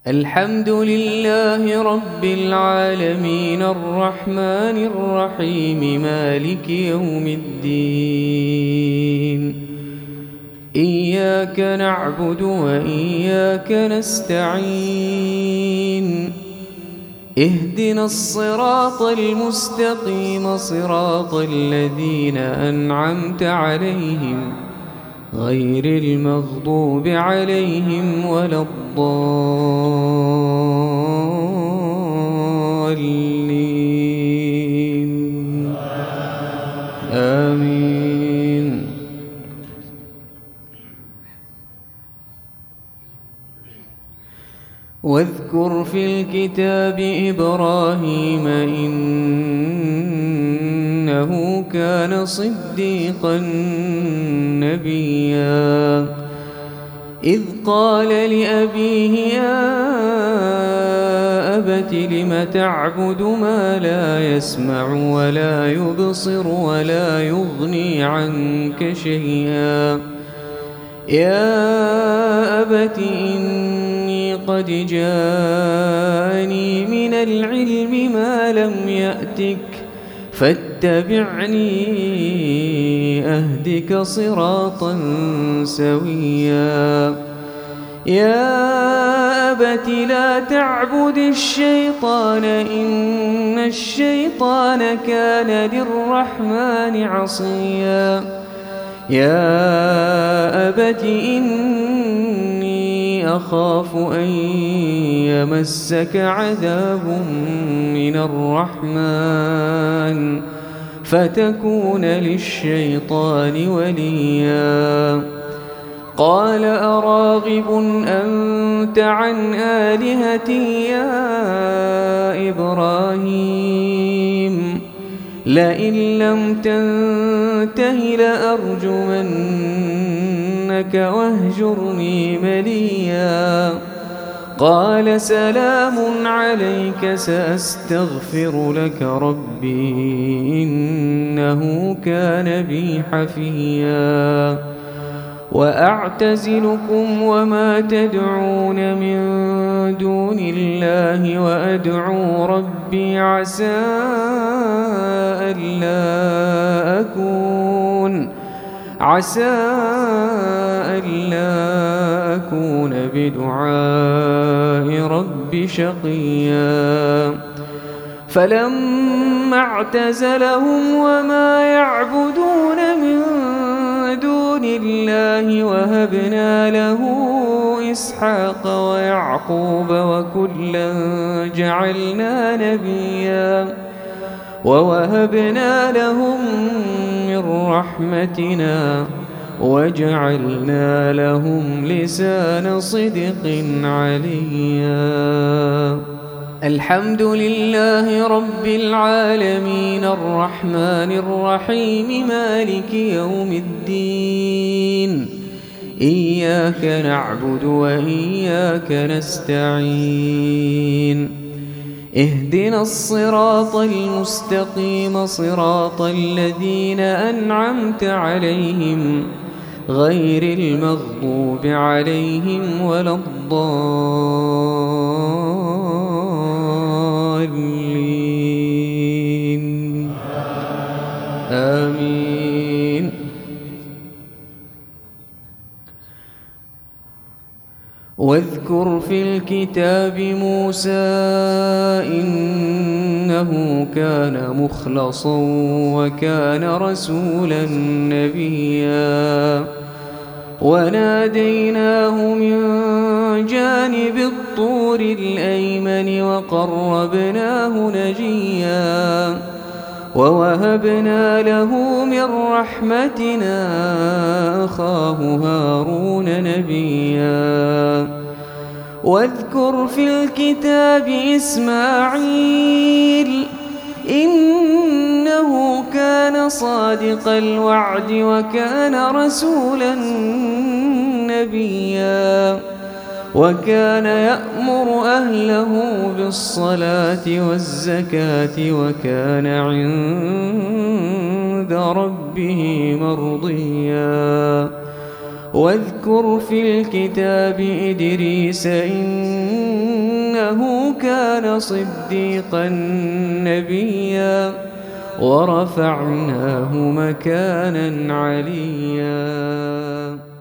الحمد لله رب العالمين الرحمن الرحيم مالك يوم الدين. إياك نعبد وإياك نستعين. اهدنا الصراط المستقيم صراط الذين أنعمت عليهم غير المغضوب عليهم ولا الضالين. آمين. واذكر في الكتاب إبراهيم إنه كان صديقا نبيا إذ قال لأبيه يا أبت لم تعبد ما لا يسمع ولا يبصر ولا يغني عنك شيئا يا أبت إني قد جاءني من العلم ما لم يأتك فاتبعني أهدك صراطا سويا يا أبت لا تعبد الشيطان إن الشيطان كان للرحمن عصيا يا أبت إني أخاف أن يمسك عذاب من الرحمن فتكون للشيطان وليا قال أراغب أنت عن آلهتي يا إبراهيم لئن لم تنته لأرجمنك واهجرني مليا قال سلام عليك سأستغفر لك ربي إنه كان بي حفيا وأعتزلكم وما تدعون من دون الله وأدعو ربي عسى ألا أكون بدعاء ربي شقيا فلما اعتزلهم وما يعبدون من دون الله وهبنا له إسحاق ويعقوب وكلا جعلنا نبيا ووهبنا لهم من رحمتنا وجعلنا لهم لسان صدق عليا. الحمد لله رب العالمين الرحمن الرحيم مالك يوم الدين. إياك نعبد وإياك نستعين. اهدنا الصراط المستقيم صراط الذين أنعمت عليهم غير المغضوب عليهم ولا الضالين. آمين. واذكر في الكتاب موسى إنه كان مخلصا وكان رسولا نبيا وناديناه من جانب الطور الأيمن وقربناه نجيا ووهبنا له من رحمتنا أخاه هارون نبيا واذكر في الكتاب إسماعيل إنه كان صادق الوعد وكان رسولا نبيا وكان يأمر أهله بالصلاة والزكاة وكان عند ربه مرضيا واذكر في الكتاب إدريس كان صديقا نبيا ورفعناه مكانا عليا.